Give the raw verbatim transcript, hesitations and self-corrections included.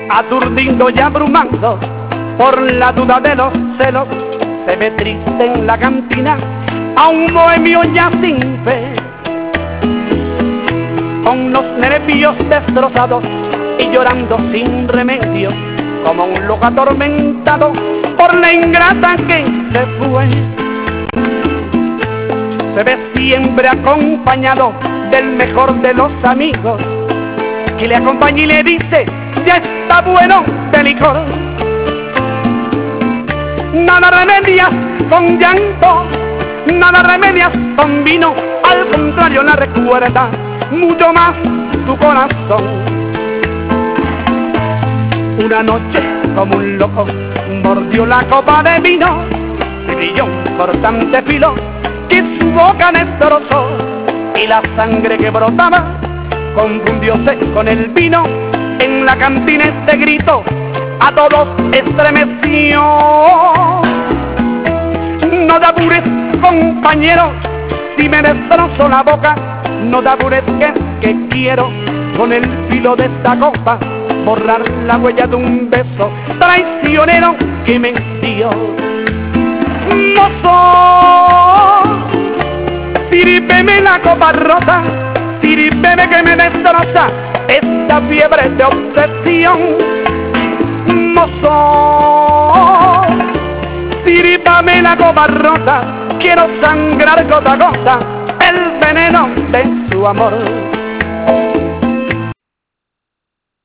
aturdido y abrumando por la duda de los celos, se ve triste en la cantina a un bohemio ya sin fe, con los nervios destrozados y llorando sin remedio, como un loco atormentado por la ingrata que se fue. Se ve siempre acompañado del mejor de los amigos, que le acompaña y le dice: ya está bueno de licor. Nada remedias con llanto, nada remedias con vino, al contrario la recuerda mucho más tu corazón. Una noche como un loco mordió la copa de vino y brilló un cortante filo que su boca destrozó, y la sangre que brotaba confundióse con el vino. En la cantina este grito a todos estremeció: no te apures, compañero, si me destrozo la boca, no te apures, que es que quiero con el filo de esta copa borrar la huella de un beso traicionero que me dio. Mozo, sírveme la copa rota, sírveme que me destroza esta fiebre de obsesión. Mozo, sírvame la copa rota, quiero sangrar gota a gota el veneno de su amor.